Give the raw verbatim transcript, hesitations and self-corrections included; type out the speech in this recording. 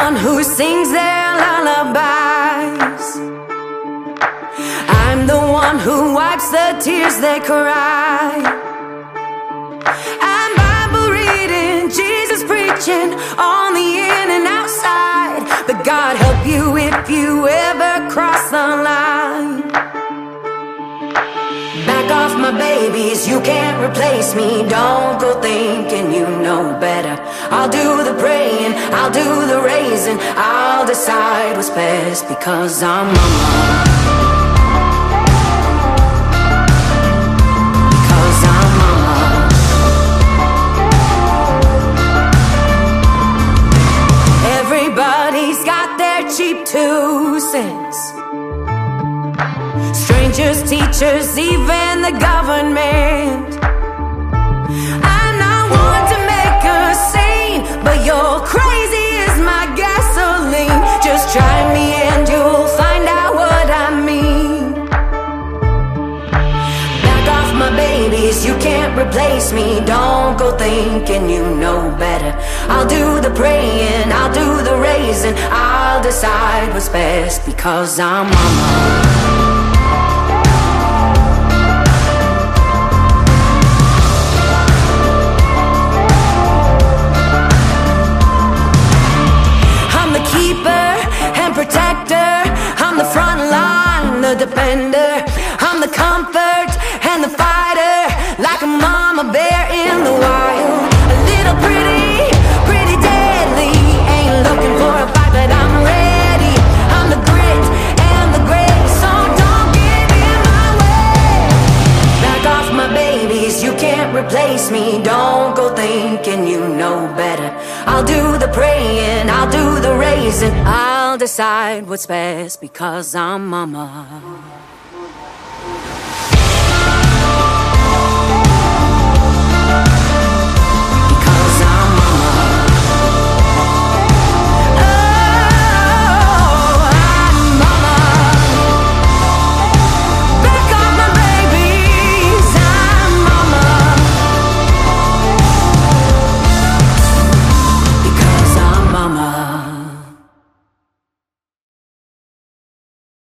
one who sings their lullabies. I'm the one who wipes the tears they cry. I'm Bible reading, Jesus preaching on the in and outside. But God help you if you ever cross the line. Back off my babies, you can't replace me. Don't go thinking you know better. I'll do the praying, I'll do the raising, I'll decide what's best because I'm mama. Because I'm mama. Everybody's got their cheap two cents. Strangers, teachers, even the government. I'm not one to make a scene, but you're crazy as my gasoline. Just try me and you'll find out what I mean. Back off my babies, you can't replace me. Don't go thinking you know better. I'll do the praying, I'll do the raising, I'll decide what's best because I'm mama. Protector, I'm the front line, the defender. I'm the comfort and the fighter, like a mama bear in the wild. A little pretty, pretty deadly. Ain't looking for a fight, but I'm ready. I'm the grit and the grace, so don't get in my way. Back off my babies, you can't replace me. Don't go thinking you know better. I'll do the praying, I'll do the raising, I'll decide what's best because I'm mama.